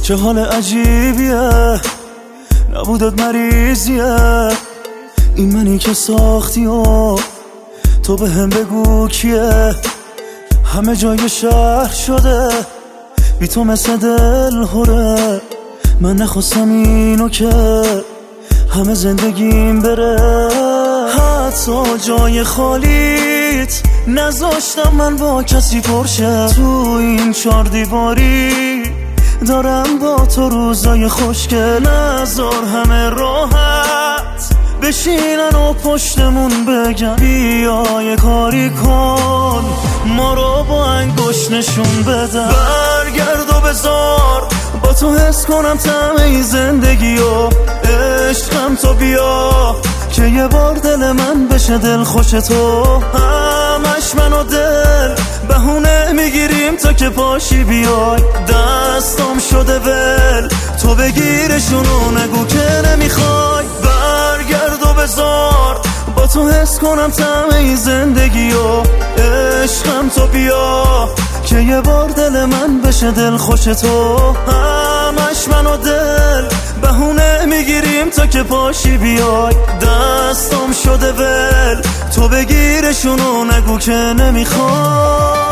چه حال عجیبیه، نبودت مریضیه. این منی که ساختی و تو به هم بگو کیه. همه جای شهر شده بی تو مثل دل هره. من نخواستم اینو که همه زندگیم بره. حتی جای خالیت نذاشتم من با کسی پرشه. تو این 4 دیواری دارم با تو روزای خوشگل. نذار همه راحت بشینن و پشتمون بگن بیا یه کاری کن، ما رو با انگشت نشون بدن. برگرد و بذار با تو حس کنم طعم زندگی و عشقم. تو بیا که یه بار دل من بشه دل خوش تو. همش من و دل بهونه میگیریم تا که پاشی بیای. دستم شده ول تو بگیرشونو نگو که نمیخوای. برگرد و بذار با تو حس کنم طعم زندگی و عشقم. تو بیا که یه بار دل من بشه دل خوش تو. همش من و دل بهونه میگیریم تا که پاشی بیای. دستم شده ول تو بگیرشونو نگو که نمیخوای.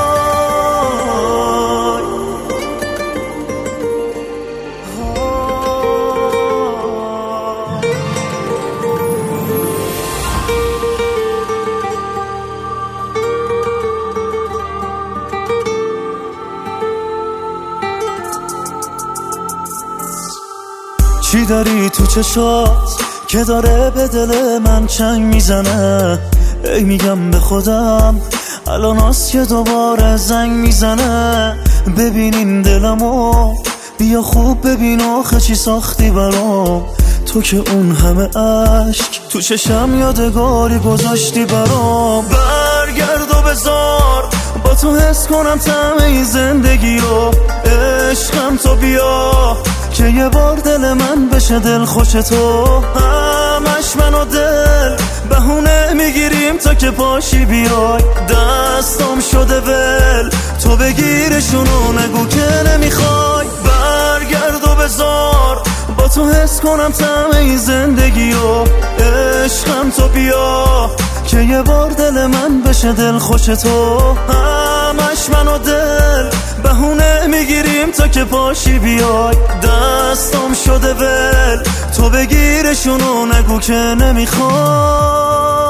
چی داری تو چشات که داره به دل من چنگ میزنه؟ ای میگم به خودم الان هست که دوباره زنگ میزنه. ببینین دلمو بیا خوب ببین آخه چی ساختی برام. تو که اون همه عشق تو چشم یادگاری گذاشتی برام. برگرد و بذار با تو حس کنم طعم زندگی و عشقم. تو بیا که یه بار دل من بشه دل خوش تو. همش من و دل بهونه میگیریم تا که پاشی بیای. دستم شده ول تو بگیرشونو نگو که نمیخوای. برگرد و بذار با تو حس کنم طعم زندگی و عشقم. تو بیا که یه بار دل من بشه دل خوش تو. همش من و دل بهونه میگیریم تا که پاشی بیای. دستم شده ول تو بگیرشونو نگو که نمیخوای.